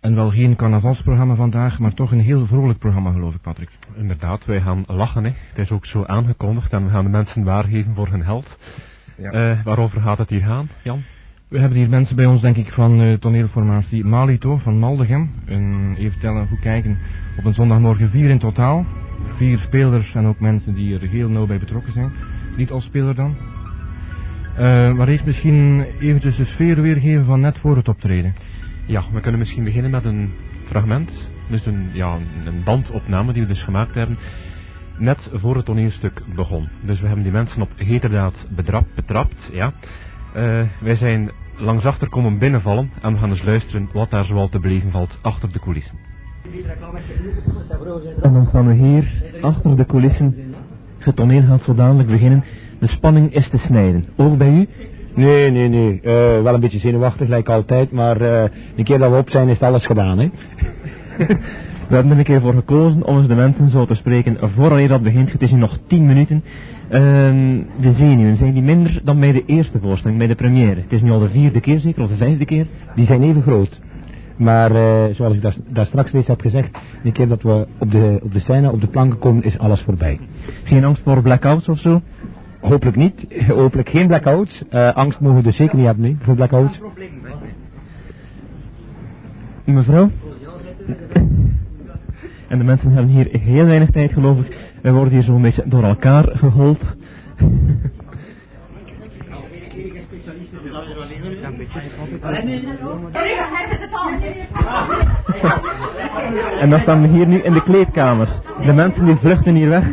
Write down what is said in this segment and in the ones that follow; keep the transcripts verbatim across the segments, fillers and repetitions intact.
En wel geen carnavalsprogramma vandaag, maar toch een heel vrolijk programma, geloof ik, Patrick. Inderdaad, wij gaan lachen, hè. Het is ook zo aangekondigd en we gaan de mensen waargeven voor hun held. Ja. Uh, waarover gaat het hier gaan, Jan? We hebben hier mensen bij ons, denk ik, van uh, toneelformatie Malito van Maldegem. En even tellen, goed kijken, op een zondagmorgen vier in totaal. Vier spelers en ook mensen die er heel nauw bij betrokken zijn. Niet als speler dan. Uh, maar eerst misschien eventjes de sfeer weergeven van net voor het optreden. Ja, we kunnen misschien beginnen met een fragment. Dus een, ja, een bandopname die we dus gemaakt hebben. Net voor het toneelstuk begon. Dus we hebben die mensen op heterdaad betrapt, betrapt ja. Uh, wij zijn langs achter komen binnenvallen en we gaan eens luisteren wat daar zoal te beleven valt achter de coulissen. En dan staan we hier, achter de coulissen. Het toneel gaat zo dadelijk beginnen. De spanning is te snijden. Ook bij u? Nee, nee, nee. Uh, wel een beetje zenuwachtig, lijkt altijd. Maar uh, de keer dat we op zijn, is alles gedaan, hè. We hebben er een keer voor gekozen om eens de mensen zo te spreken vooraleer dat begint. Het is nu nog tien minuten. Uh, de zenuwen, zijn die minder dan bij de eerste voorstelling, bij de première? Het is nu al de vierde keer zeker, of de vijfde keer? Die zijn even groot. Maar uh, zoals ik daar, daar straks reeds heb gezegd, de keer dat we op de, op de scène, op de planken komen, is alles voorbij. Geen angst voor blackouts of zo? Hopelijk niet. Hopelijk geen blackouts. Uh, angst mogen we dus zeker niet hebben, nee, voor blackouts. Mevrouw? En de mensen hebben hier heel weinig tijd, geloof ik. We worden hier zo'n beetje door elkaar gehold. En dan staan we hier nu in de kleedkamers. De mensen die vluchten hier weg.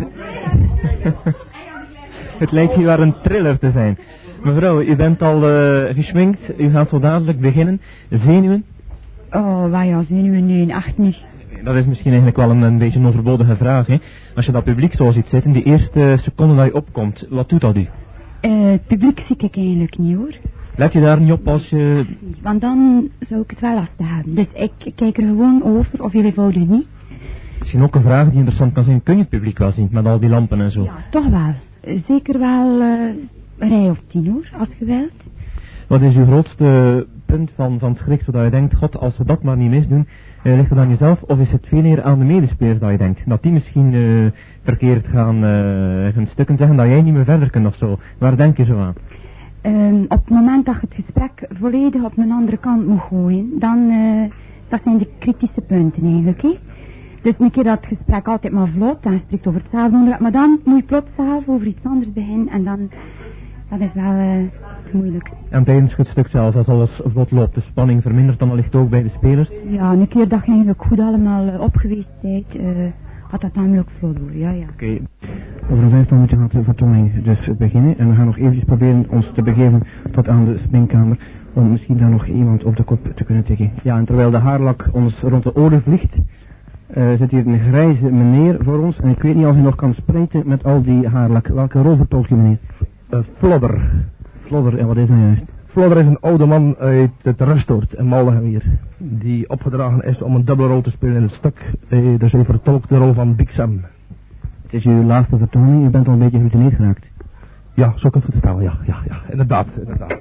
Het lijkt hier wel een thriller te zijn. Mevrouw, u bent al uh, geschminkt. U gaat zo dadelijk beginnen. Zenuwen? Oh, waar ja, zenuwen? Nee, echt niet. Dat is misschien eigenlijk wel een, een beetje een overbodige vraag, hè. Als je dat publiek zo ziet zitten, die eerste seconde dat je opkomt, wat doet dat u? Uh, het publiek zie ik eigenlijk niet, hoor. Let je daar niet op als je... Want dan zou ik het wel lastig hebben. Dus ik kijk er gewoon over, of jullie eenvoudig niet. Misschien ook een vraag die interessant kan zijn. Kun je het publiek wel zien, met al die lampen en zo? Ja, toch wel. Zeker wel uh, een rij of tien, hoor, als je wilt. Wat is uw grootste punt van, van schrik, zodat je denkt, god, als we dat maar niet misdoen, uh, ligt het aan jezelf, of is het veel meer aan de medespelers dat je denkt? Dat die misschien uh, verkeerd gaan uh, hun stukken zeggen, dat jij niet meer verder kunt of zo. Waar denk je zo aan? Um, op het moment dat je het gesprek volledig op een andere kant moet gooien, dan, uh, dat zijn de kritische punten eigenlijk, hè. Dus een keer dat het gesprek altijd maar vlot, dan spreekt over hetzelfde onderwerp, maar dan moet je plots zelf over iets anders beginnen en dan, dat is wel uh, moeilijk. En tijdens het stuk zelf, als alles vlot loopt, de spanning vermindert dan wellicht ook bij de spelers? Ja, een keer dat je eigenlijk goed allemaal uh, op geweest bent, uh, gaat dat namelijk vlot door, ja, ja. Oké. Okay. Over een vijftal minuten gaat de vertoning dus beginnen en we gaan nog eventjes proberen ons te begeven tot aan de springkamer om misschien daar nog iemand op de kop te kunnen tikken. Ja, en terwijl de haarlak ons rond de oren vliegt, uh, zit hier een grijze meneer voor ons en ik weet niet of hij nog kan spreken met al die haarlak. Welke rol vertolkt u, meneer? Uh, Flodder. Flodder, en wat is dat juist? Flodder is een oude man uit het Rustoord in Maldegem hier, die opgedragen is om een dubbele rol te spelen in het stuk. Uh, dus hij vertolkt de rol van Big Sam. Het is uw laatste vertoning, u bent al een beetje geroutineerd geraakt. Ja, zo kan ik het stellen, ja, ja, ja, inderdaad, inderdaad.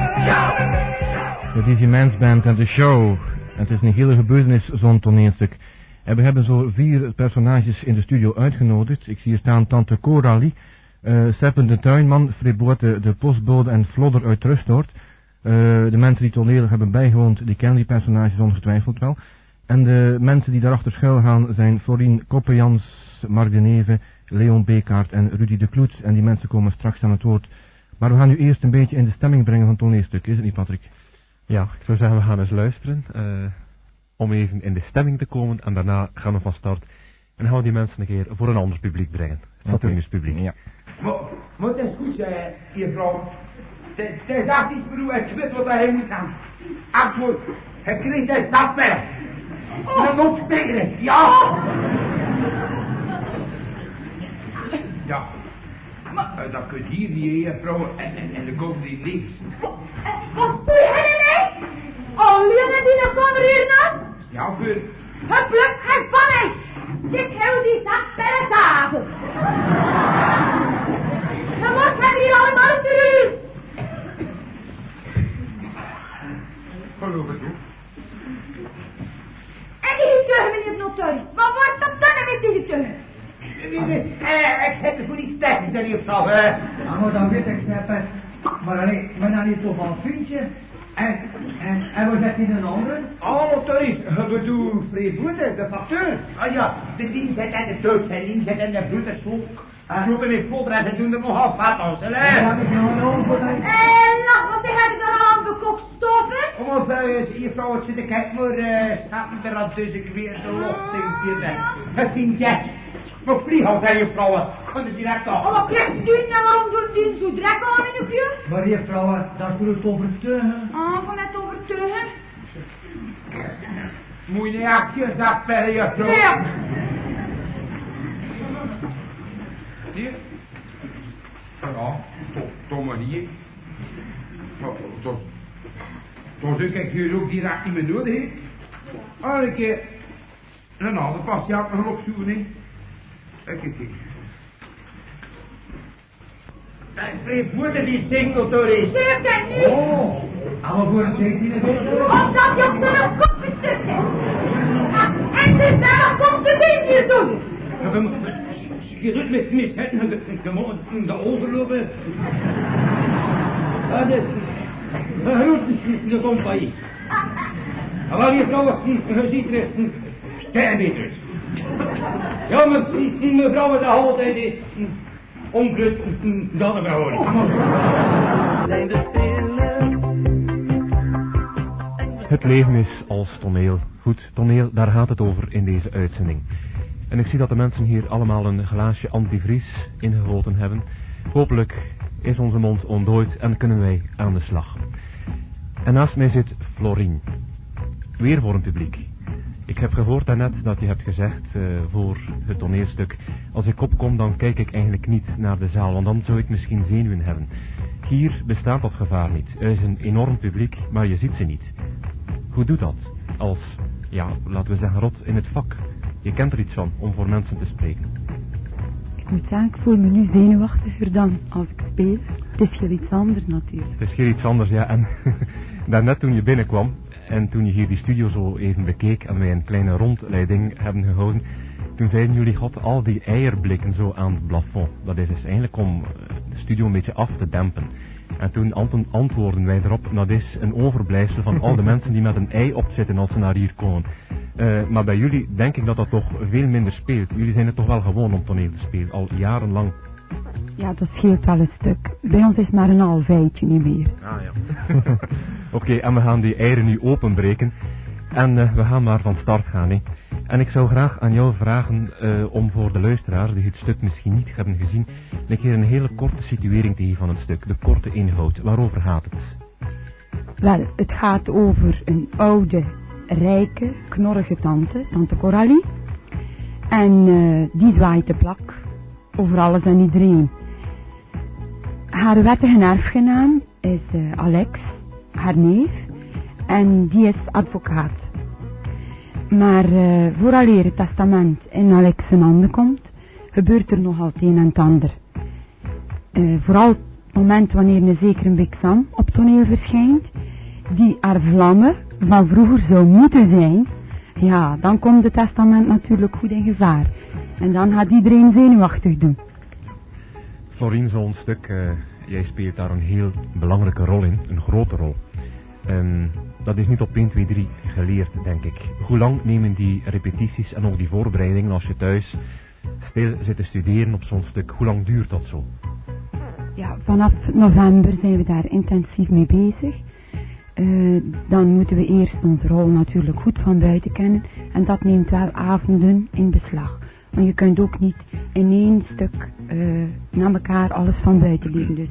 De Dizzy Mans Band en de show. Het is een hele gebeurtenis, zo'n toneelstuk. En we hebben zo vier personages in de studio uitgenodigd. Ik zie hier staan tante Coralie, uh, Seppen de tuinman, Freboort de, de postbode en Flodder uit Rustoord. Uh, de mensen die toneel hebben bijgewoond, die kennen die personages ongetwijfeld wel. En de mensen die daarachter schuil gaan zijn Florien Koppejans, Mark de Neve, Leon Bekaert en Rudy de Kloet. En die mensen komen straks aan het woord. Maar we gaan nu eerst een beetje in de stemming brengen van het toneelstuk, is het niet, Patrick? Ja, ik zou zeggen we gaan eens luisteren, uh, om even in de stemming te komen en daarna gaan we van start. En gaan we die mensen een keer voor een ander publiek brengen. Het Saturnuspubliek. Ja. Maar het is goed, uh, juffrouw. Het is echt iets voor u, ik weet wat hij moet gaan. Antwoord, hij krijgt het dat weg. Dan moet spelen, ja. Ja. Maar uh, dat kunt hier die juffrouw en, en, en de komen die niks. Wat doe je ermee? Oh, jongen, die nog komen hier nog? Ja, voor... Huppelijk, hij van mij. Dit houdt die zak bij de tafel. Dan wordt hij hier allemaal terug. Geloof het, hoor. notaris. Wat wordt dat dan met die getuigen? Eh, ik heb er voor iets tegen, zei juffrouw, hè. Ja, maar dan weet ik, Seppet. Maar alleen, maar dan niet toch van een vriendje. En, en, en waar zet hij een andere? Oh, notaris, ik bedoel, Vreeboete, de facteur. Ah ja, de dienst en de dood zijn dienst en de broeders ook. Roepen met volderen en ze doen er nogal vat als, hè. Ja, ik nog een ogen. Eh, lach, wat ze hebben er al aan gekookt stoffen? Om ons uh, juffrouw het zitten kijken, maar uh, staat er al dus ik weer de loft in hier weg. Het dient jij. Maar vlieghout, hè, juffrouw, kan het direct af. Oh, wat krijgt u en waarom doen die zo drek aan in uw uur? Maar juffrouw, dat is voor het overtuigen. Ah, van het overtuigen. Moet je niet acties afpellen, juffrouw. Ja. Hier? Ja, toch, toch maar hier. Toch, toch denk ik hier ook direct niet meer nodig, hè. Ah, een keer een ander patiënt nog opzoeken, hè. Kijk eens. Dat is Vreeboete die zingt, notaris. Zeg dat niet. Oh, allemaal voor een zeventiende meter. Omdat je op zijn kop gestuurd hebt. En dus daar komt de wind hier doen. Je doet met mis, hè? Je moet de overlopen. Dat is... Een grote compagnie. Maar je vrouw, je ziet er sterbeter. Ja, mevrouw, de altijd is onkrut dan een vrouw. Het leven is als toneel. Goed, toneel, daar gaat het over in deze uitzending. En ik zie dat de mensen hier allemaal een glaasje antivries ingegoten hebben. Hopelijk is onze mond ontdooid en kunnen wij aan de slag. En naast mij zit Florien. Weer voor een publiek. Ik heb gehoord daarnet dat je hebt gezegd uh, voor het toneelstuk... als ik opkom dan kijk ik eigenlijk niet naar de zaal, want dan zou ik misschien zenuwen hebben. Hier bestaat dat gevaar niet. Er is een enorm publiek, maar je ziet ze niet. Hoe doet dat? Als, ja, laten we zeggen, rot in het vak. Je kent er iets van om voor mensen te spreken. Ik moet zeggen, ik voel me nu zenuwachtiger dan als ik speel. Het is heel iets anders natuurlijk. Het is heel iets anders, ja. En daarnet toen je binnenkwam en toen je hier die studio zo even bekeek en wij een kleine rondleiding hebben gehouden, toen zeiden jullie, god, al die eierblikken zo aan het plafond. Dat is dus eigenlijk om de studio een beetje af te dempen. En toen antwoorden wij erop, dat is een overblijfsel van al de mensen die met een ei opzitten als ze naar hier komen. Uh, maar bij jullie denk ik dat dat toch veel minder speelt. Jullie zijn het toch wel gewoon om toneel te spelen, al jarenlang. Ja, dat scheelt wel een stuk. Bij ons is maar een half eitje niet meer. Ah ja. Oké, okay, en we gaan die eieren nu openbreken. En uh, we gaan maar van start gaan, hè. En ik zou graag aan jou vragen uh, om voor de luisteraars die het stuk misschien niet hebben gezien, een keer een hele korte situering te geven van het stuk, de korte inhoud. Waarover gaat het? Wel, het gaat over een oude, rijke, knorrige tante, tante Coralie. En uh, die zwaait de plak over alles en iedereen. Haar wettige erfgenaam is uh, Alex, haar neef, en die is advocaat. Maar uh, vooraleer het testament in Alex zijn handen komt, gebeurt er nogal het een en het ander. Uh, vooral het moment wanneer een zekere Bixam op toneel verschijnt, die haar vlammen van vroeger zou moeten zijn, ja, dan komt het testament natuurlijk goed in gevaar. En dan gaat iedereen zenuwachtig doen. Florien, zo'n stuk, uh, jij speelt daar een heel belangrijke rol in, een grote rol. Um, dat is niet op één, twee, drie geleerd, denk ik. Hoe lang nemen die repetities en ook die voorbereidingen als je thuis stil zit te studeren op zo'n stuk, hoe lang duurt dat zo? Ja, vanaf november zijn we daar intensief mee bezig. Uh, dan moeten we eerst onze rol natuurlijk goed van buiten kennen. En dat neemt wel avonden in beslag. Want je kunt ook niet in één stuk uh, na elkaar alles van buiten leren. Dus.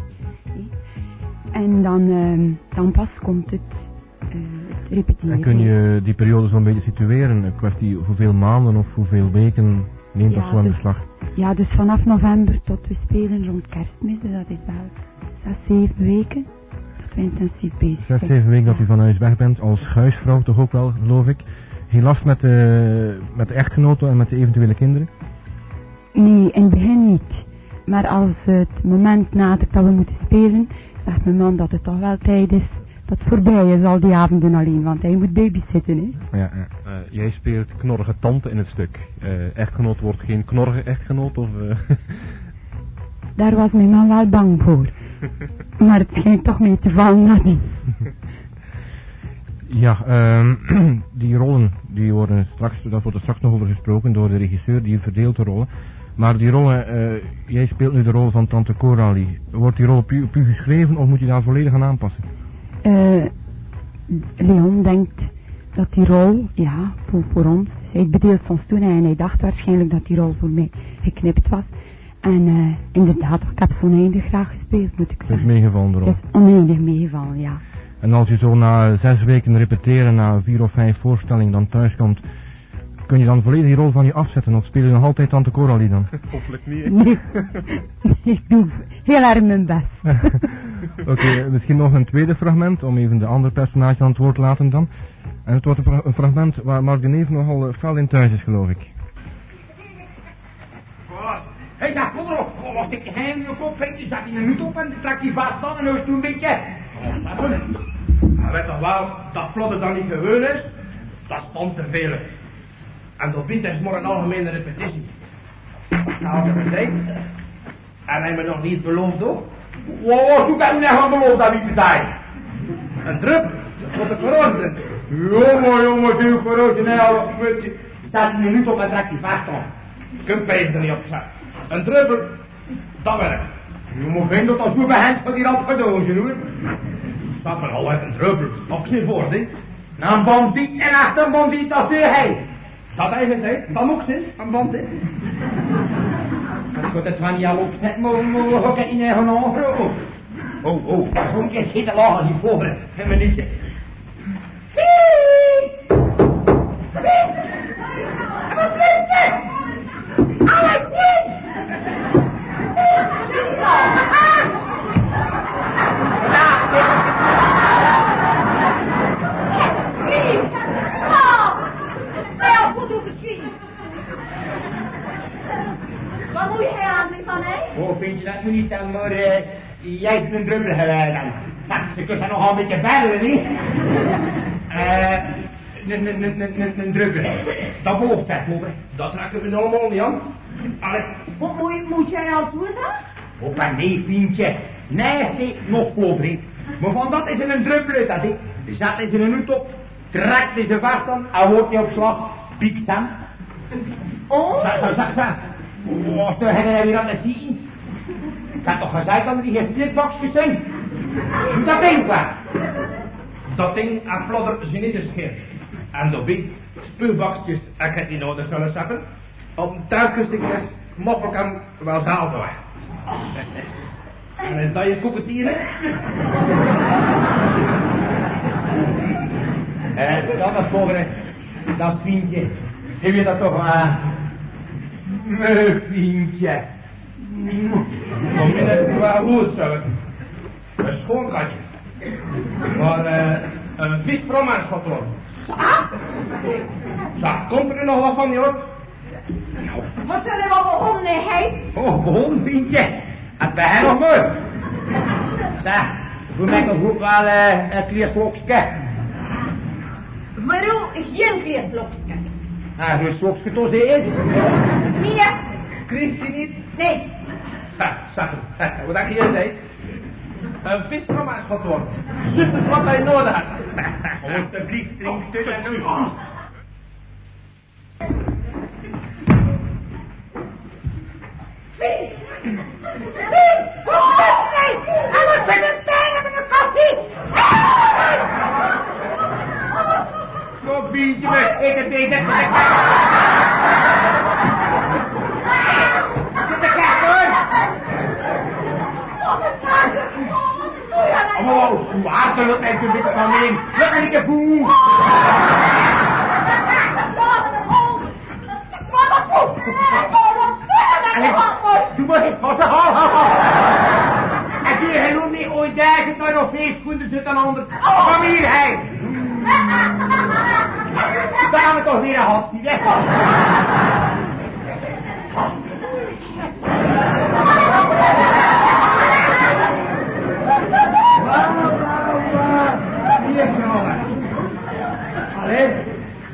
En dan, uh, dan pas komt het, uh, het repeteren. En kun je die periode zo'n beetje situeren? Een kwestie hoeveel maanden of hoeveel weken neemt ja, dat zo in dus, beslag? Ja, dus vanaf november tot we spelen rond kerstmis. Dus dat is wel zes, zeven weken dat we intensief bezig zijn. Zes, zeven weken dat u van huis weg bent, als huisvrouw toch ook wel, geloof ik. Geen last met de, met de echtgenoten en met de eventuele kinderen? Nee, in het begin niet. Maar als het moment nadert dat we moeten spelen, zegt mijn man dat het toch wel tijd is dat voorbij is al die avonden alleen, want hij moet babysitten, hè. Ja, ja. Uh, jij speelt knorrige tante in het stuk. Uh, echtgenoot wordt geen knorrige echtgenoot, of... Uh... Daar was mijn man wel bang voor. Maar het schijnt toch mee te vallen nadien. Ja, um, die rollen, die worden straks, daar wordt er straks nog over gesproken door de regisseur, die verdeelt de rollen. Maar die rollen, uh, jij speelt nu de rol van tante Coralie. Wordt die rol op u, op u geschreven of moet je daar volledig aan aanpassen? Uh, Leon denkt dat die rol, ja, voor, voor ons, hij bedeelt ons toen en hij dacht waarschijnlijk dat die rol voor mij geknipt was. En uh, inderdaad, ik heb zo oneindig graag gespeeld, moet ik zeggen. Het is meegevallen de rol? Het is oneindig meegevallen, ja. En als je zo na zes weken repeteren, na vier of vijf voorstellingen dan thuis komt, kun je dan volledig die rol van je afzetten of speel je nog altijd tante Coralie dan? Hopelijk niet. Nee, ik doe heel erg mijn best. Oké, okay, misschien nog een tweede fragment om even de andere personage aan het woord te laten dan. En het wordt een, fra een fragment waar Mark de Neef nogal fel in thuis is, geloof ik. Hé, ja, kom erop. Oh, was ik geheim in je kop, je zat in een hut op en trek die vast aan en nou is toen een beetje. Oh, dat is hij weet toch wel dat vlotte dan niet gewoon is? Dat stond te veel. En dat biedt is maar een algemene repetitie. Nou, dat gezegd. En hij me nog niet beloofd ook. Wow, hoe kan je nou gaan beloofd dat niet te zijn? Een druppel, dat wordt een corona. Jongen, jongen, duw corona, je staat een minuut op en trekt die vast aan. Je kunt pees er niet op zetten. Een druppel, dat werkt. Je moet vinden dat als je bij hen van die rand gedozen hoor. Stap er al uit een druppel, op geen woord, hè. Na een bandiet en achter een bandiet als de hij. Dat hij gezegd, dat moet zijn, een bandiet. Ik moet het van niet al opzetten, maar we gaan het in eigen ogen. Oh, oh, zo'n keer schieten lachen hier voor, een minuutje. Fiep! Fiep! Wat is het? Alexie! Wat moet je aan van mij? Oh, vind je dat moet niet dan, maar uh, jij hebt een druppel gedaan dan. Nou, ze kunnen nogal een beetje babbelen, niet? Eh, een druppel. Dat belooft het, moeder. Dat raken we allemaal niet aan. Allee. Wat moet, moet jij als moeder? Op en nee, vriendje. Nee, nee, nog klopt. Maar van dat is een druppel uit dat, hè. Zat is er een hoed op, trekt hij ze vast aan, en wordt hij op slag, pieksam. Oh. Zat, zat, zat, zat. Oh, zo hebben wij weer aan het zien. Ik had toch gezegd dat er die geen splitboxjes zijn. Doe dat ding qua. Dat ding aan flodder zijn in de scherm. En dat big spuugboxjes, ik heb die nodig zullen zetten. Op een tuigstukjes, moppel kan wel zaal doen. En is dat je koeketieren? En dat is volgende, dat vriendje. Heb je dat toch aan? Mijn vriendje. Kom je net wel goed, zo. Een schoon katje. Maar uh, een vis romans gaat worden. Zo, komt er nog wat van, joh? Wat zullen we begonnen, hè? Oh, begonnen, vriendje. Het bij hem nog mooi. Zeg, hoe maak ik goed wel uh, een kleerslokje? Waarom geen kleerslokje? Ah, hoe slokje toch is? Meer. Christie niet? Nee. Ha, zeg, wat dacht je zei? Een visromans gaat worden. Zus is wat hij nodig had. Alsjeblieft, drink stil en nu. Wie? Wie? Hoe is het? En wat zijn de stijgen met een koffie? Kom, biertje, maar ik het niet. Zit de kast hoor. Oh, hoe hard er echt een beetje van in. Let me niet de boe. Doe maar eens, wat een hal, hal, hal. En die helemaal niet ooit daar, maar nog vijf kunden zitten aan ander. Kom hier, hij. Daar gaan we toch weer een hand, die weg.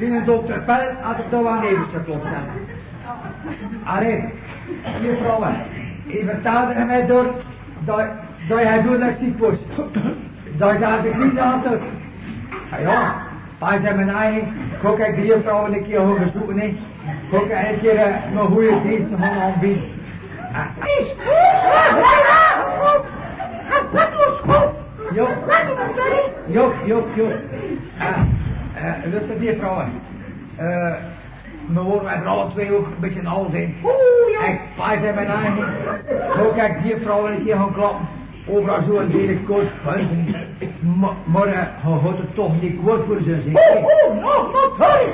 Binnen dokter Pel had ik toch aan even geklopt zijn. Allee, hier vrouwen, je vertelde mij door dat, dat jij doet dat ziek was. Dat je aan de knie had. Ja, pas in mijn eigen, kijk ik die vrouwen een keer hoger zoeken, hè. Kijk ik een keer uh, mijn goede diensten gaan aanbieden. Is goed! Wat was goed? Jo, jo, jo, jo. Luister die vrouwen. Uh, we worden hebben alle twee ook een beetje oud in. Ik pas in mijn eigen, kijk ik die vrouwen een keer gaan klappen. Overal zo'n hele koos buiten. Maar hij had het toch niet goed voor zijn zin. Oeh, oeh, nog, nog, sorry.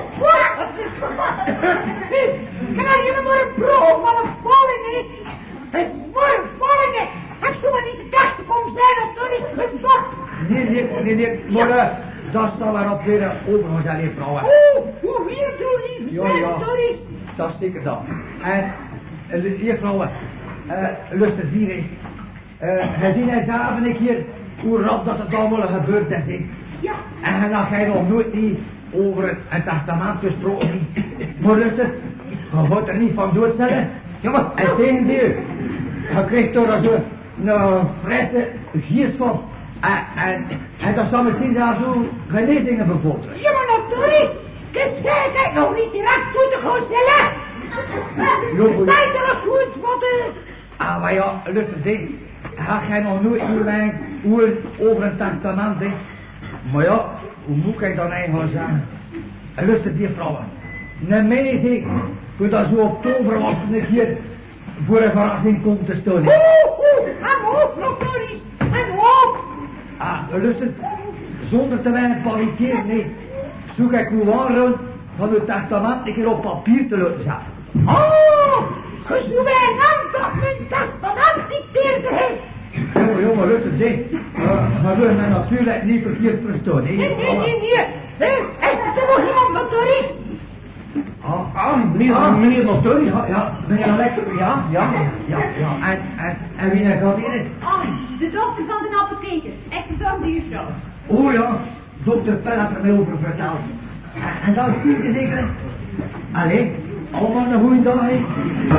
Krijg je maar een proef van een valling, hè? Het is maar een valling, hè? Als je maar niet de kast komt zijn, of dan is het toch. Nee, nee, nee, nee, maar uh, dat zal erop weer overgaan zijn, die vrouwen. Oeh, hoe hier doe lief, ja, ja, sorry. Dat is zeker dat. En, uh, die vrouwen, uh, luister hier eens. Uh, we zien eens avond een keer hoe rap dat het allemaal gebeurd is. He. Ja. En dan ga je nog nooit niet over een testament gesproken. Maar luister, je gaat er niet van doodzetten. Ja, maar en tegen die, je krijgt toch zo een frisse geest van. En, en, en dat zal misschien zelfs zo genezingen bevorderen. Ja, maar natuurlijk. Dus jij kijkt nog niet direct toe te gaan zitten. Zij er nog goed wat de... Ah, maar ja, luister, zeg. Ga jij nog nooit hoe hoe over een testament is. Maar ja, hoe moet ik dan eigenlijk zeggen? En luister die vrouwen. Een meisje, voor dat zo op tover was een keer voor een verrassing komt te staan. Oeh, oeh, hang op, notorisch, hang op. Ah, luister, zonder te weinig panikeren, nee. Zoek ik hoe waarom van het testament een keer op papier te laten zetten. Oh, dus hoe wij dan dat mijn testament dicteerde heeft. Jongen, jongen, luister, zeg. Uh, maar we mij natuurlijk niet verkeerd verstaan, hè? Nee, nee, nee, nee. Hé, is er nog iemand notorisch? Ah, ah, meneer, ah. meneer notorisch, ja, ja, meneer Alex, ja, ja, ja, ja. En, en, en wie gaat hier? Oh, de dokter van de apotheker. Ik verzorg de juffrouw. Oh ja, dokter Pel had er mij over verteld. En, en dat zie je zeker? Allee, allemaal een goede dag, hè?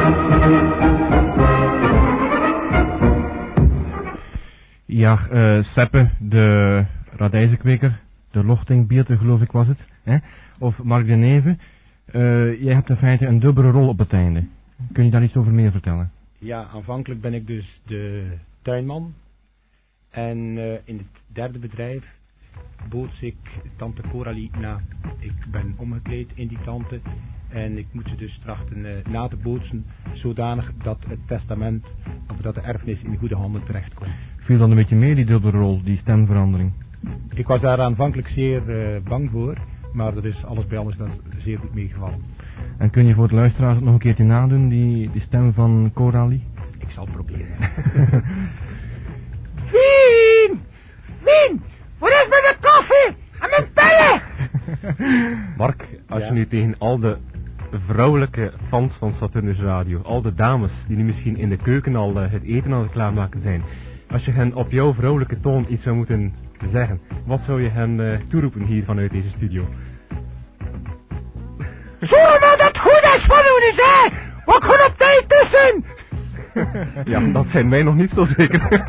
Ja, uh, Seppe, de radijzenkweker, de lochtingbieter geloof ik was het, hè? Of Mark de Neve. Uh, jij hebt in feite een dubbele rol op het einde. Kun je daar iets over meer vertellen? Ja, aanvankelijk ben ik dus de tuinman. En uh, in het derde bedrijf boots ik tante Coralie na. Ik ben omgekleed in die tante. En ik moet ze dus trachten uh, na te bootsen, zodanig dat het testament, of dat de erfenis in goede handen terechtkomt. Viel dan een beetje mee die dubbele rol, die stemverandering? Ik was daar aanvankelijk zeer uh, bang voor, maar dat is alles bij alles dat zeer goed meegevallen. En kun je voor de luisteraars het nog een keertje nadoen, die, die stem van Coralie? Ik zal het proberen. Wien! Wien! Waar is mijn koffie? En mijn pellen? Mark, als ja? je nu tegen al de vrouwelijke fans van Saturnus Radio, al de dames die nu misschien in de keuken al uh, het eten aan het klaarmaken zijn, als je hen op jouw vrouwelijke toon iets zou moeten zeggen, wat zou je hen uh, toeroepen hier vanuit deze studio? Zorg nou dat het goed is van u, hè! Wat komt op tijd tussen? Ja, dat zijn mij nog niet zo zeker.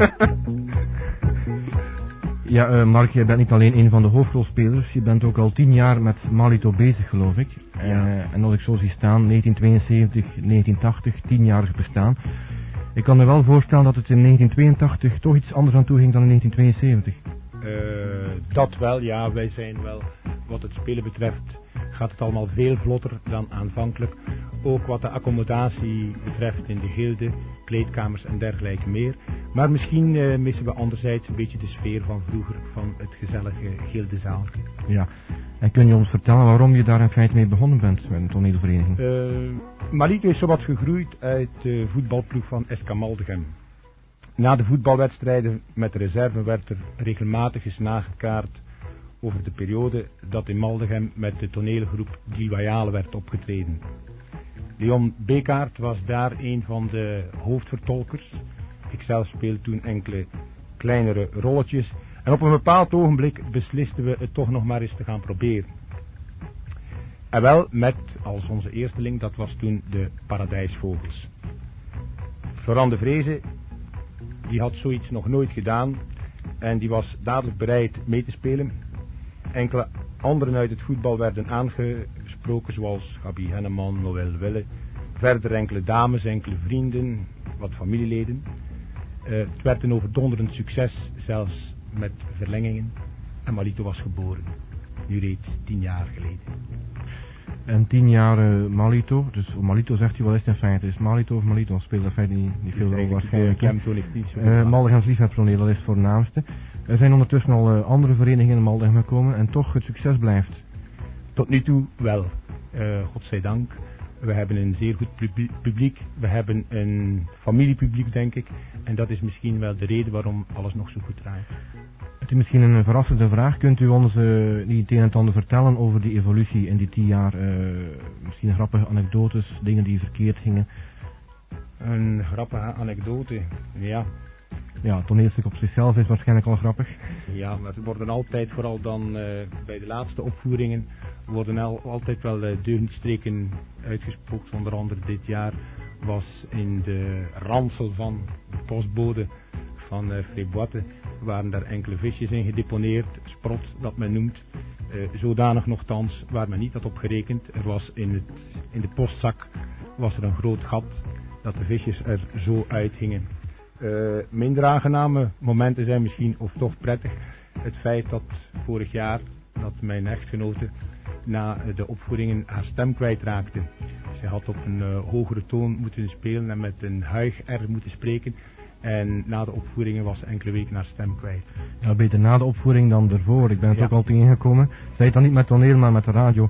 Ja, uh, Mark, je bent niet alleen een van de hoofdrolspelers, je bent ook al tien jaar met Marlito bezig, geloof ik. Ja. Uh, en als ik zo zie staan, negentien tweeënzeventig, negentien tachtig, tienjarig bestaan. Ik kan me wel voorstellen dat het in negentien tweeëntachtig toch iets anders aan toe ging dan in negentien tweeënzeventig. Uh, dat wel, ja, wij zijn wel, wat het spelen betreft, gaat het allemaal veel vlotter dan aanvankelijk. Ook wat de accommodatie betreft in de gilde, kleedkamers en dergelijke meer. Maar misschien uh, missen we anderzijds een beetje de sfeer van vroeger, van het gezellige gildezaaltje. Ja, en kun je ons vertellen waarom je daar in feite mee begonnen bent met een toneelvereniging? Uh, Marlito is zowat gegroeid uit de voetbalploeg van S K Maldegem. Na de voetbalwedstrijden met de reserve werd er regelmatig eens nagekaart over de periode dat in Maldegem met de toneelgroep Die Loyale werd opgetreden. Leon Bekaert was daar een van de hoofdvertolkers. Ikzelf speelde toen enkele kleinere rolletjes. En op een bepaald ogenblik beslisten we het toch nog maar eens te gaan proberen. En wel met, als onze eersteling, dat was toen de Paradijsvogels. Florent de Vreese, die had zoiets nog nooit gedaan. En die was dadelijk bereid mee te spelen. Enkele anderen uit het voetbal werden aangesproken, zoals Gabi Henneman, Noël Wille. Verder enkele dames, enkele vrienden, wat familieleden. Uh, het werd een overdonderend succes, zelfs met verlengingen. En Malito was geboren, nu reeds tien jaar geleden. En tien jaar uh, Malito, dus Malito zegt u wel eens in feite, is Malito of Malito, speelt in feite niet, niet veel rol waarschijnlijk. Uh, Maldechems liefhebstoneel, dat is het voornaamste. Er zijn ondertussen al uh, andere verenigingen in Maldegem gekomen en toch het succes blijft. Tot nu toe wel, uh, godzijdank. We hebben een zeer goed publiek, we hebben een familiepubliek denk ik. En dat is misschien wel de reden waarom alles nog zo goed draait. Het is misschien een verrassende vraag. Kunt u ons uh, niet het een en ander vertellen over die evolutie in die tien jaar? Uh, misschien grappige anekdotes, dingen die verkeerd gingen? Een grappige anekdote, ja. Ja, het toneelstuk op zichzelf is waarschijnlijk al grappig. Ja, maar het worden altijd, vooral dan uh, bij de laatste opvoeringen, worden al, altijd wel uh, deugdstreken uitgespookt. Onder andere dit jaar was in de ransel van de postbode van uh, Fréboite waren daar enkele visjes in gedeponeerd, sprot dat men noemt, uh, zodanig nogthans waar men niet had op gerekend. Er was in, het, in de postzak was er een groot gat dat de visjes er zo uithingen. Uh, minder aangename momenten zijn misschien, of toch prettig, het feit dat vorig jaar dat mijn echtgenote na de opvoeringen haar stem kwijtraakte. Zij had op een uh, hogere toon moeten spelen en met een huig R moeten spreken. En na de opvoeringen was ze enkele weken haar stem kwijt. Ja, beter na de opvoering dan ervoor. Ik ben het ja. ook al tegengekomen. Zij het dan niet met toneel, maar met de radio.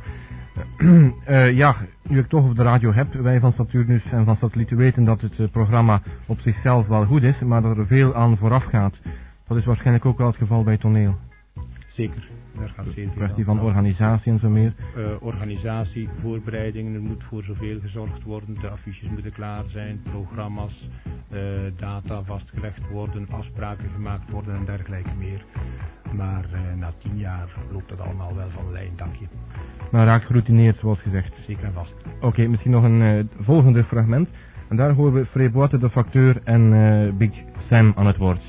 uh, ja, nu ik toch op de radio heb, wij van Saturnus en van Satellieten weten dat het uh, programma op zichzelf wel goed is, maar dat er veel aan vooraf gaat. Dat is waarschijnlijk ook wel het geval bij toneel. Zeker. Daar gaat zeker een kwestie van organisatie en zo meer. Uh, organisatie, voorbereidingen, er moet voor zoveel gezorgd worden. De affiches moeten klaar zijn, programma's, uh, data vastgelegd worden, afspraken gemaakt worden en dergelijke meer. Maar uh, na tien jaar loopt dat allemaal wel van een lijn dakje. Maar raakt geroutineerd, zoals gezegd. Zeker en vast. Oké, okay, misschien nog een uh, volgende fragment. En daar horen we Fréboite, de facteur, en uh, Big Sam aan het woord.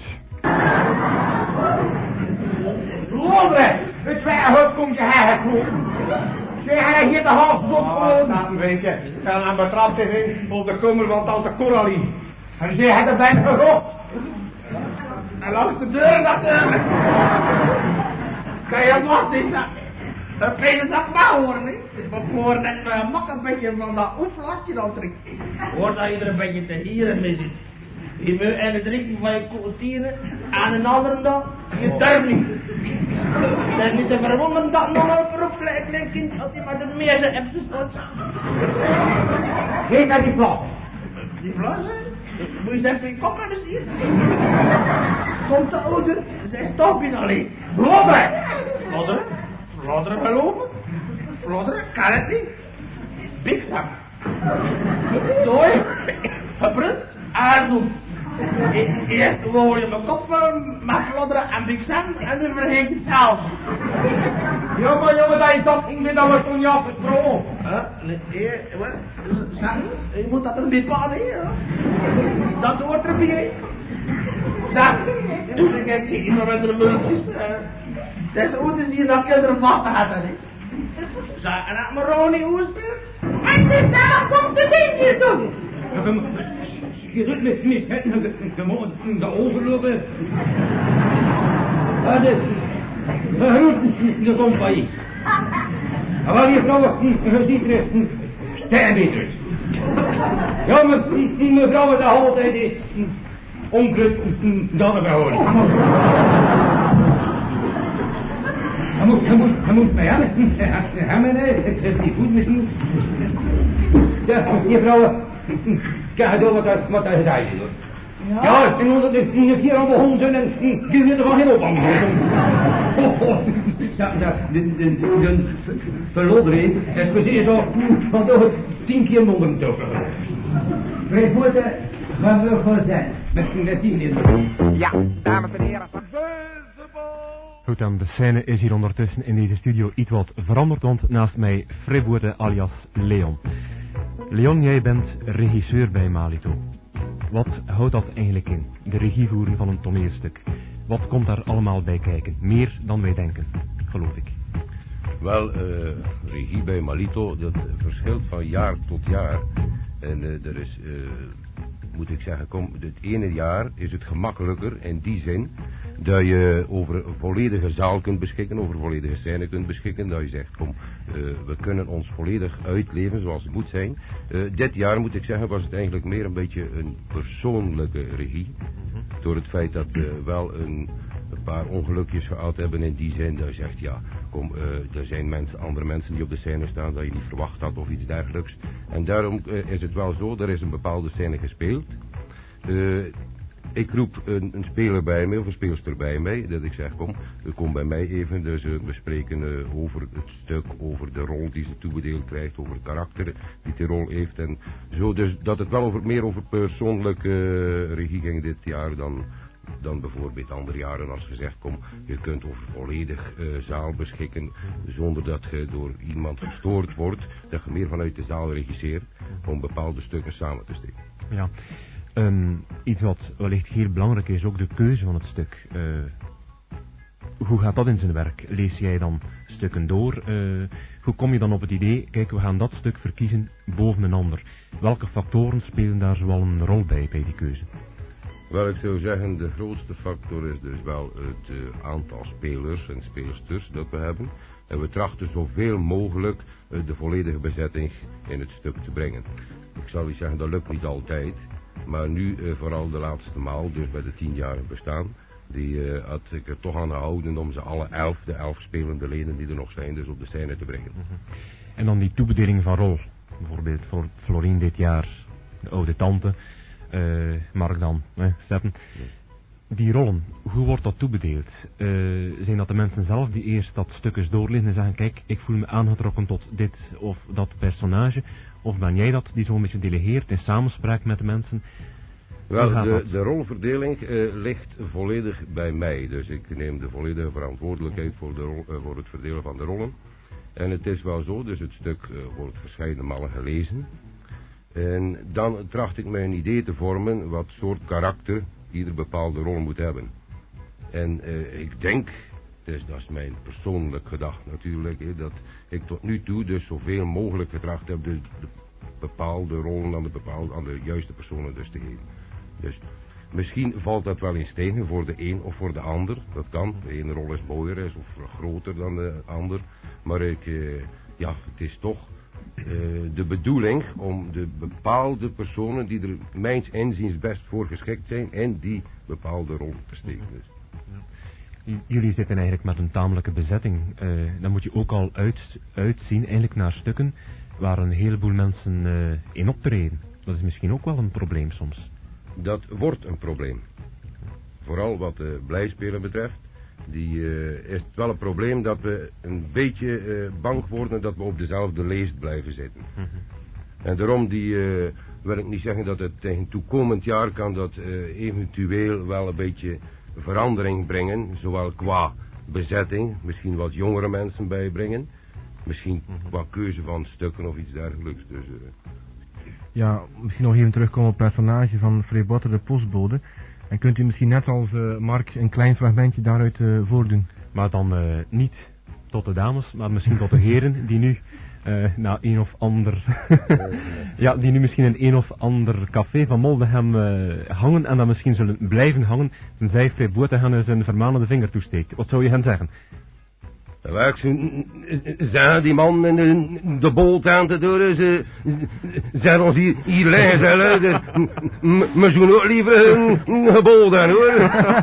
Lodre, het wijhout komt je hergekomen. Zeg hij hier de half op. Na een weekje, gaan aan betrapt in op de kommer van tante Coralie. En zeg hij er bijna gerocht. En langs de deur natuurlijk. Kan je het wachten, is dat? Dat kun je dat maar horen, hè? We horen net uh, mak een beetje van dat oeflasje dan drinken. Hoor dat je er een beetje te hieren mee zit. Je wil en het drinken van je kwartieren aan een andere dag, je durft niet. Het is niet te verwonderen dat nog een verroepelijk klein kind als hij maar de meeste hebt gesloten. Geef naar die vlas. Die vlas, hè? Moet je eens even je kop aan de zier. Komt de ouder, zij stopt je alleen. Vlodderen! Vlodderen? Vlodderen gelopen? Vlodderen? Kan het niet? Biksam. Dooi, gebrand, aardoen. Eerst wou je mijn kop maar vlodderen en biksam en nu vergeet je het zelf. Jongen, jongen, dat is dat niet dat we toen niet afgesproken. Huh? Nee, wat? Je moet dat er een beetje aan hier, dat hoort erbij. Zeg, je moet een keer kijken met de multjes. Dat is hoe te zien dat kinderen vast hadden, hè. Zeg, en dat maar Ronnie hoe speelt. En dit daar komt de ding hier toe. Je doet me niet zetten, je moet de ogen lopen. Dat is, je komt bij je. En wat je vrouw, je ziet er stijn beter. Ja, mevrouw, de altijd is onkruid dan een behoorlijk. Hij moet, hij moet, hij moet mij hebben. Hebben, het is niet goed misschien. Ja, juffrouw, kijk door wat hij, wat hij zei. Ja, ja, en omdat ik hier keer aan de hond zijn en die zitten van helemaal bang. Ja, ja, de, de, de verloddering, het precies zo, van toch tien keer onder een tover. Wij moeten, wat we voor zijn, met, met tien keer. Ja, dames en heren. Goed, dan de scène is hier ondertussen in deze studio iets wat veranderd, want naast mij Frebote alias Leon. Leon, jij bent regisseur bij Malito. Wat houdt dat eigenlijk in, de regie voeren van een toneelstuk? Wat komt daar allemaal bij kijken? Meer dan wij denken, geloof ik. Wel, uh, regie bij Malito, dat verschilt van jaar tot jaar. En uh, er is, uh, moet ik zeggen, kom, het ene jaar is het gemakkelijker in die zin dat je over een volledige zaal kunt beschikken, over volledige scène kunt beschikken. Dat je zegt, kom, uh, we kunnen ons volledig uitleven zoals het moet zijn. Uh, dit jaar, moet ik zeggen, was het eigenlijk meer een beetje een persoonlijke regie. Mm-hmm. Door het feit dat we wel een, een paar ongelukjes gehad hebben in die zin dat je zegt, ja, kom, uh, er zijn mensen, andere mensen die op de scène staan dat je niet verwacht had of iets dergelijks. En daarom uh, is het wel zo, er is een bepaalde scène gespeeld. Uh, Ik roep een, een speler bij mij, of een speelster bij mij, dat ik zeg, kom, kom bij mij even, dus uh, we spreken uh, over het stuk, over de rol die ze toebedeeld krijgt, over het karakter die die rol heeft, en zo, dus dat het wel over, meer over persoonlijke uh, regie ging dit jaar dan, dan bijvoorbeeld andere jaren, als gezegd, kom, je kunt over volledig uh, zaal beschikken, zonder dat je door iemand gestoord wordt, dat je meer vanuit de zaal regisseert, om bepaalde stukken samen te steken. Ja. Um, iets wat wellicht heel belangrijk is, ook de keuze van het stuk. Uh, hoe gaat dat in zijn werk? Lees jij dan stukken door? Uh, hoe kom je dan op het idee, kijk, we gaan dat stuk verkiezen boven een ander? Welke factoren spelen daar zoal een rol bij, bij die keuze? Wel, ik zou zeggen, de grootste factor is dus wel het uh, aantal spelers en speelsters dat we hebben. En we trachten zoveel mogelijk uh, de volledige bezetting in het stuk te brengen. Ik zal niet zeggen, dat lukt niet altijd. Maar nu, uh, vooral de laatste maal, dus bij de tienjarig bestaan, die uh, had ik er toch aan gehouden om ze alle elf, de elf spelende leden die er nog zijn, dus op de scène te brengen. Mm-hmm. En dan die toebedeling van rol. Bijvoorbeeld voor Florien dit jaar, de oude tante, uh, Mark dan, eh, Seppen. Ja. Die rollen, hoe wordt dat toebedeeld? Uh, zijn dat de mensen zelf die eerst dat stuk eens doorlezen en zeggen, kijk, ik voel me aangetrokken tot dit of dat personage? Of ben jij dat die zo'n beetje delegeert in samenspraak met de mensen? Wel, de, de rolverdeling uh, ligt volledig bij mij. Dus ik neem de volledige verantwoordelijkheid voor, de rol, uh, voor het verdelen van de rollen. En het is wel zo, dus het stuk uh, wordt verscheidene malen gelezen. En dan tracht ik mij een idee te vormen wat soort karakter ieder bepaalde rol moet hebben. En uh, ik denk, dus dat is mijn persoonlijk gedacht natuurlijk, he, dat ik tot nu toe dus zoveel mogelijk getracht heb de, de bepaalde rollen aan de, bepaalde, aan de juiste personen dus te geven. Dus misschien valt dat wel in stenen voor de een of voor de ander, dat kan. De ene rol is mooier is of groter dan de ander, maar ik, uh, ja, het is toch uh, de bedoeling om de bepaalde personen die er mijns inziens best voor geschikt zijn en die bepaalde rol te steken. Dus. Jullie zitten eigenlijk met een tamelijke bezetting. Uh, dan moet je ook al uit, uitzien eigenlijk naar stukken waar een heleboel mensen uh, in optreden. Dat is misschien ook wel een probleem soms. Dat wordt een probleem. Vooral wat de blijspelen betreft. Die uh, is het wel een probleem dat we een beetje uh, bang worden dat we op dezelfde leest blijven zitten. Mm-hmm. En daarom die, uh, wil ik niet zeggen dat het tegen toekomend jaar kan dat uh, eventueel wel een beetje verandering brengen, zowel qua bezetting, misschien wat jongere mensen bijbrengen, misschien qua keuze van stukken of iets dergelijks. Dus, uh... Ja, misschien nog even terugkomen op het personage van Frebote de postbode. En kunt u misschien net als uh, Mark een klein fragmentje daaruit uh, voordoen? Maar dan uh, niet tot de dames, maar misschien tot de heren die nu uh, na een of ander ja, die nu misschien in een of ander café van Moldegem uh, hangen en dan misschien zullen blijven hangen tenzij Frebote hen zijn vermanende vinger toesteekt. Wat zou je hen zeggen? Ja, ik zou die man en de, de bolt aan te doen, ze zijn ons hier, hier lezen, maar zo'n ook liever een bolt aan hoor.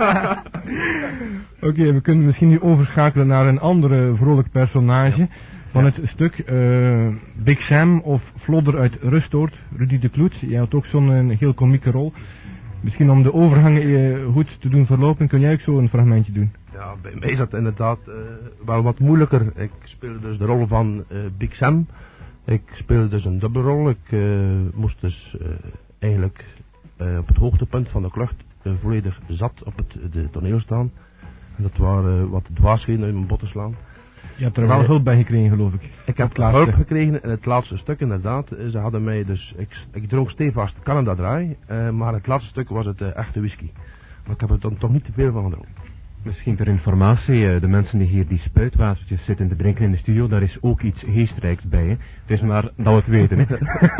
Oké, okay, we kunnen misschien nu overschakelen naar een andere vrolijk personage. Ja. Van het stuk uh, Big Sam of Flodder uit Rustoord, Rudy de Kloet. Jij had ook zo'n heel komieke rol. Misschien om de overgangen uh, goed te doen verlopen, kun jij ook zo een fragmentje doen? Ja, bij mij is dat inderdaad uh, wel wat moeilijker. Ik speelde dus de rol van uh, Big Sam. Ik speelde dus een dubbelrol. Ik uh, moest dus uh, eigenlijk uh, op het hoogtepunt van de klucht uh, volledig zat op het de toneel staan. En dat waren wat dwaasheden uit mijn bot te slaan. Je hebt er wel hulp bij gekregen, geloof ik. Ik heb hulp gekregen in het laatste stuk, inderdaad. Ze hadden mij dus, ik, ik dronk stevast Canada Dry, uh, maar het laatste stuk was het uh, echte whisky. Maar ik heb er dan toch niet te veel van gedronken. Misschien ter informatie, de mensen die hier die spuitwatertjes zitten te drinken in de studio, daar is ook iets geestrijks bij. Hè. Het is maar dat we het weten. Hè.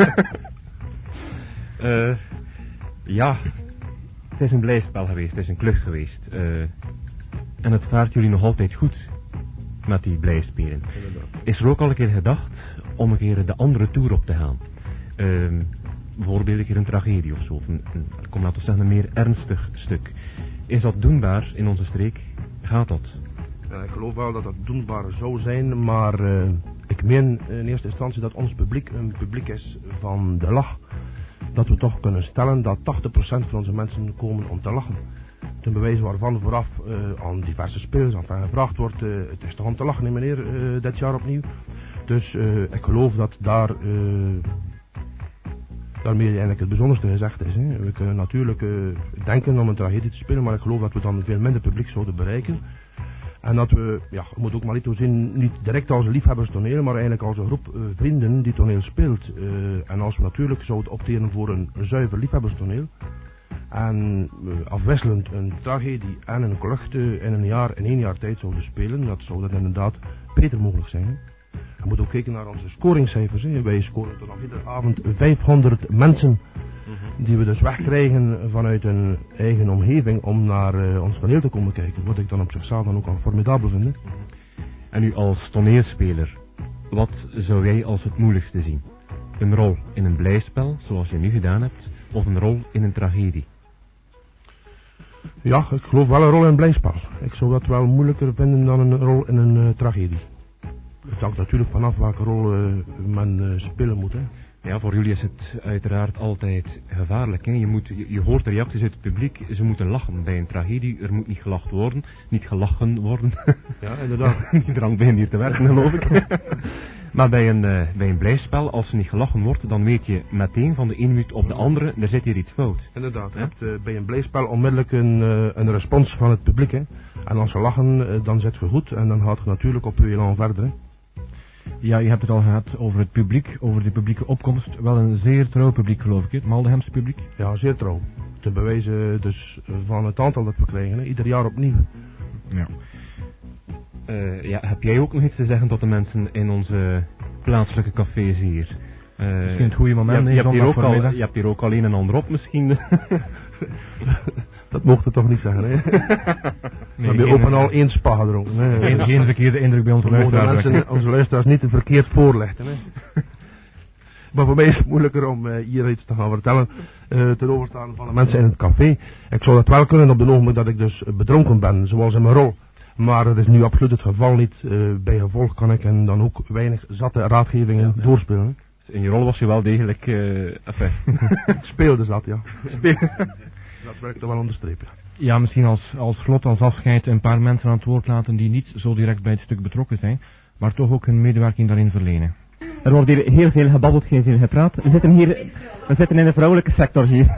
uh, ja, het is een blij spel geweest, het is een klucht geweest. Uh, en het vaart jullie nog altijd goed met die blijspelen. Is er ook al een keer gedacht om een keer de andere toer op te gaan? Uh, bijvoorbeeld een keer een tragedie of zo, een, een, kom laten we zeggen een meer ernstig stuk. Is dat doenbaar in onze streek? Gaat dat? Ja, ik geloof wel dat dat doenbaar zou zijn, maar uh, ik meen in eerste instantie dat ons publiek een publiek is van de lach. Dat we toch kunnen stellen dat tachtig procent van onze mensen komen om te lachen. Ten bewijze waarvan vooraf uh, aan diverse spelers aan gevraagd wordt, uh, het is toch om te lachen, nee, meneer, uh, dit jaar opnieuw. Dus uh, ik geloof dat daar... Uh, daarmee eigenlijk het bijzonderste gezegd is. Hè. We kunnen natuurlijk uh, denken om een tragedie te spelen, maar ik geloof dat we dan veel minder publiek zouden bereiken. En dat we, ja, je moet ook Malito zien, niet direct als liefhebberstoneel, maar eigenlijk als een groep uh, vrienden die toneel speelt. Uh, en als we natuurlijk zouden opteren voor een zuiver liefhebberstoneel, en uh, afwisselend een tragedie en een klucht uh, in een jaar, in één jaar tijd zouden spelen, dat zou dat inderdaad beter mogelijk zijn. Hè. Je moet ook kijken naar onze scoringscijfers. Hè. Wij scoren tot nog iedere avond vijfhonderd mensen mm-hmm. die we dus wegkrijgen vanuit een eigen omgeving om naar uh, ons toneel te komen kijken. Wat ik dan op zichzelf dan ook al formidabel vind. Hè. Mm-hmm. En u als toneelspeler, wat zou jij als het moeilijkste zien? Een rol in een blijspel, zoals je nu gedaan hebt, of een rol in een tragedie? Ja, ik geloof wel een rol in een blijspel. Ik zou dat wel moeilijker vinden dan een rol in een uh, tragedie. Het hangt natuurlijk vanaf welke rol uh, men uh, spelen moet. Hè. Ja, voor jullie is het uiteraard altijd gevaarlijk. Hè. Je, moet, je, je hoort de reacties uit het publiek, ze moeten lachen. Bij een tragedie, er moet niet gelacht worden, niet gelachen worden. Ja, inderdaad. Die drang begint hier te werken, geloof ik. Maar bij een, uh, bij een blijspel, als er niet gelachen wordt, dan weet je meteen van de ene minuut op de andere, er zit hier iets fout. Inderdaad, je hebt uh, bij een blijspel onmiddellijk een, uh, een respons van het publiek. Hè. En als ze lachen, uh, dan zit je goed en dan gaat je natuurlijk op je elan verder. Hè. Ja, je hebt het al gehad over het publiek, over de publieke opkomst. Wel een zeer trouw publiek, geloof ik, het Maldehemse publiek. Ja, zeer trouw. Te bewijzen dus van het aantal dat we krijgen, hè. Ieder jaar opnieuw. Ja. Uh, ja, heb jij ook nog iets te zeggen tot de mensen in onze plaatselijke cafés hier? Uh, misschien het goede moment, je, je, hebt hier ook al, je hebt hier ook al een en ander op misschien. Dat mocht het toch niet zeggen, hè? Nee, we hebben al één spa gedronken. Nee, geen, geen verkeerde indruk bij onze luisteraars. Mensen, onze luisteraars niet te verkeerd voorleggen. Hè? Maar voor mij is het moeilijker om uh, hier iets te gaan vertellen uh, ten overstaan van de mensen in het café. Ik zou dat wel kunnen op de ogenblik dat ik dus bedronken ben, zoals in mijn rol. Maar dat is nu absoluut het geval niet. Uh, bij gevolg kan ik en dan ook weinig zatte raadgevingen ja, doorspelen. Hè? In je rol was je wel degelijk... Uh, enfin. Speelde zat, ja. Speelde. Dat werkt er wel onderstrepen. Ja, misschien als, als slot, als afscheid een paar mensen aan het woord laten die niet zo direct bij het stuk betrokken zijn, maar toch ook hun medewerking daarin verlenen. Er wordt hier heel veel gebabbeld, heel veel gepraat. We zitten hier, we zitten in de vrouwelijke sector hier.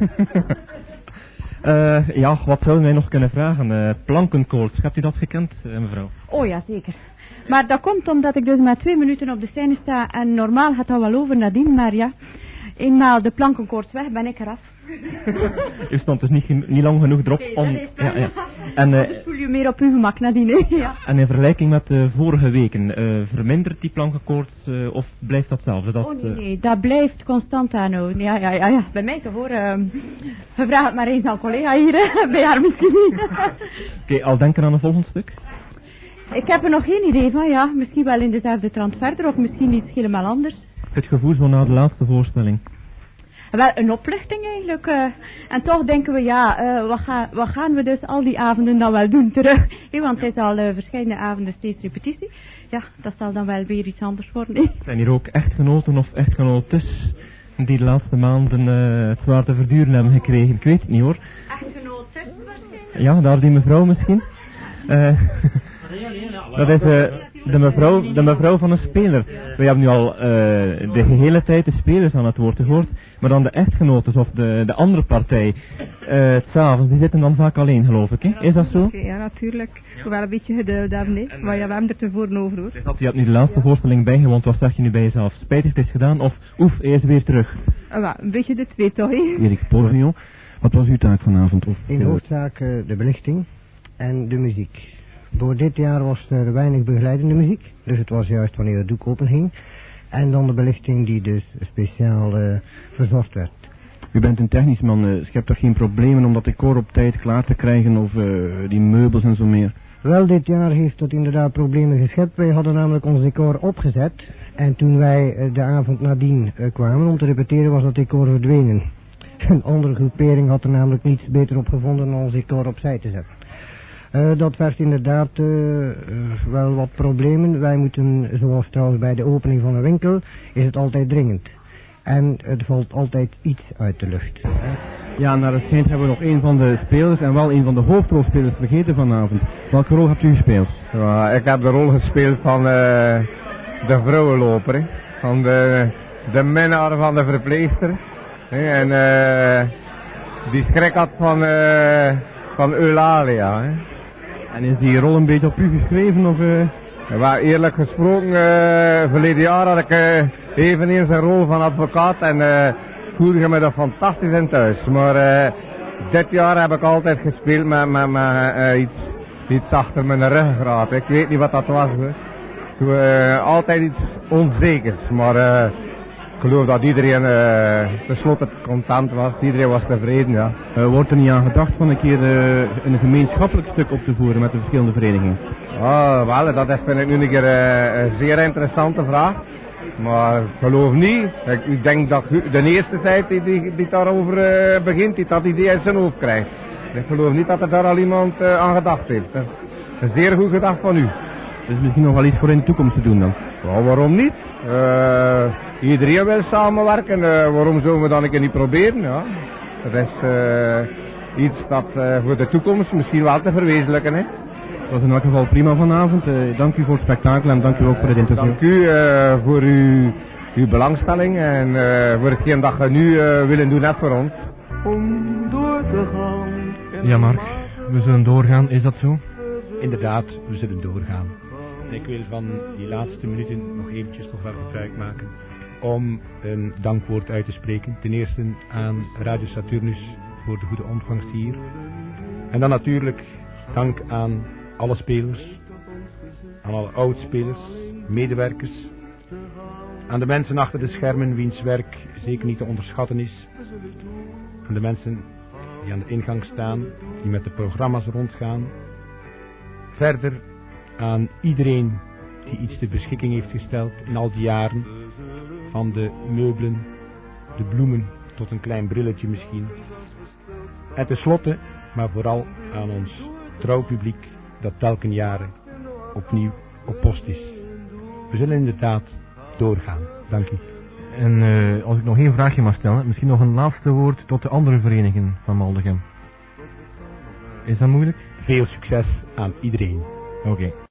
uh, ja, wat zouden wij nog kunnen vragen? Uh, plankenkoorts, hebt u dat gekend, uh, mevrouw? Oh ja, zeker. Maar dat komt omdat ik dus maar twee minuten op de scène sta en normaal gaat dat wel over nadien, maar ja, eenmaal de plankenkoorts weg ben ik eraf. U stond dus niet, niet lang genoeg erop okay, om... Ja, ja. En, uh, dus voel je meer op uw gemak nadien, hè? Ja. En in vergelijking met de vorige weken, uh, vermindert die plankenkoorts uh, of blijft dat hetzelfde? Dat, oh nee, nee, dat blijft constant aanhouden. Ja, ja, ja, ja, bij mij toch hoor. Uh, vraag het maar eens aan collega hier, bij haar misschien niet. Oké, okay, al denken aan een volgend stuk? Ik heb er nog geen idee van, ja. Misschien wel in dezelfde trant verder of misschien iets helemaal anders. Het gevoel zo na de laatste voorstelling. Wel, een opluchting eigenlijk. Uh, en toch denken we, ja, uh, wat, ga, wat gaan we dus al die avonden dan wel doen terug? Hey, want het is al uh, verschillende avonden steeds repetitie. Ja, dat zal dan wel weer iets anders worden. Hey. Zijn hier ook echtgenoten of echtgenotes die de laatste maanden uh, het zwaar te verduren hebben gekregen? Ik weet het niet hoor. Echtgenotes waarschijnlijk? Ja, daar die mevrouw misschien. Uh, dat is... Uh, De mevrouw, de mevrouw van een speler. We hebben nu al uh, de hele tijd de spelers aan het woord gehoord, maar dan de echtgenotes of de, de andere partij, uh, 's avonds, die zitten dan vaak alleen, geloof ik, hè? Is dat zo? Ja, natuurlijk. Wel een beetje geduld hebben, hè. Maar ja, we hebben er tevoren over, hoor. Je hebt nu de laatste voorstelling bijgewoond, wat zeg je nu bij jezelf? Spijtig het is gedaan, of oef, eerst weer terug? Uh, well, een beetje de twee, toch, hè? Erik Porvio, wat was uw taak vanavond? Of, In hoofdzaak uh, de belichting en de muziek. Voor dit jaar was er weinig begeleidende muziek, dus het was juist wanneer het doek open ging. En dan de belichting die dus speciaal uh, verzorgd werd. U bent een technisch man, uh, je hebt toch geen problemen om dat decor op tijd klaar te krijgen of uh, die meubels en zo meer? Wel, dit jaar heeft dat inderdaad problemen geschept. Wij hadden namelijk ons decor opgezet en toen wij uh, de avond nadien uh, kwamen om te repeteren was dat decor verdwenen. Een andere groepering had er namelijk niets beter op gevonden dan ons decor opzij te zetten. Uh, dat vergt inderdaad uh, uh, wel wat problemen. Wij moeten, zoals trouwens bij de opening van een winkel, is het altijd dringend. En er valt altijd iets uit de lucht. Ja, naar het schijnt hebben we nog een van de spelers en wel een van de hoofdrolspelers vergeten vanavond. Welke rol hebt u gespeeld? Ja, ik heb de rol gespeeld van uh, de vrouwenloper, hè. Van de, de minnaar van de verpleegster. Hè. En uh, die schrik had van, uh, van Eulalia. Hè. En is die rol een beetje op u geschreven? Of, uh... ja, eerlijk gesproken, uh, verleden jaar had ik uh, eveneens een rol van advocaat en uh, voelde ik me dat fantastisch in thuis. Maar uh, dit jaar heb ik altijd gespeeld met, met, met uh, iets, iets achter mijn ruggengraat. Ik weet niet wat dat was. Hè. Zo, uh, altijd iets onzekers, maar uh, ik geloof dat iedereen uh, tenslotte content was. Iedereen was tevreden, ja. Uh, wordt er niet aan gedacht van een keer uh, een gemeenschappelijk stuk op te voeren met de verschillende verenigingen? Ah, wel, dat is vind ik nu een keer uh, een zeer interessante vraag. Maar ik geloof niet. Ik, ik denk dat de eerste tijd die, die, die daarover uh, begint, die dat idee uit zijn hoofd krijgt. Ik geloof niet dat er daar al iemand uh, aan gedacht heeft. Dat is een zeer goed gedacht van u. Dus misschien nog wel iets voor in de toekomst te doen dan? Nou, waarom niet? Uh, iedereen wil samenwerken. Uh, waarom zouden we dan een keer niet proberen? Ja. Dat is uh, iets dat uh, voor de toekomst misschien wel te verwezenlijken is. Dat was in elk geval prima vanavond. Uh, dank u voor het spektakel en dank u ook voor het interview. Dank u uh, voor uw, uw belangstelling en uh, voor hetgeen dat je nu uh, willen doen net voor ons. Om door te gaan. Ja, Mark, we zullen doorgaan, is dat zo? Inderdaad, we zullen doorgaan. En ik wil van die laatste minuten nog eventjes nog wel gebruik maken om een dankwoord uit te spreken. Ten eerste aan Radio Saturnus voor de goede ontvangst hier. En dan natuurlijk dank aan alle spelers, aan alle oudspelers, medewerkers, aan de mensen achter de schermen wiens werk zeker niet te onderschatten is, aan de mensen die aan de ingang staan, die met de programma's rondgaan, verder aan iedereen die iets ter beschikking heeft gesteld in al die jaren, van de meubelen, de bloemen tot een klein brilletje misschien. En tenslotte, maar vooral aan ons trouwpubliek dat telkens jaren opnieuw op post is. We zullen inderdaad doorgaan. Dank u. En uh, als ik nog één vraagje mag stellen, misschien nog een laatste woord tot de andere verenigingen van Maldegem. Is dat moeilijk? Veel succes aan iedereen. Oké. Okay.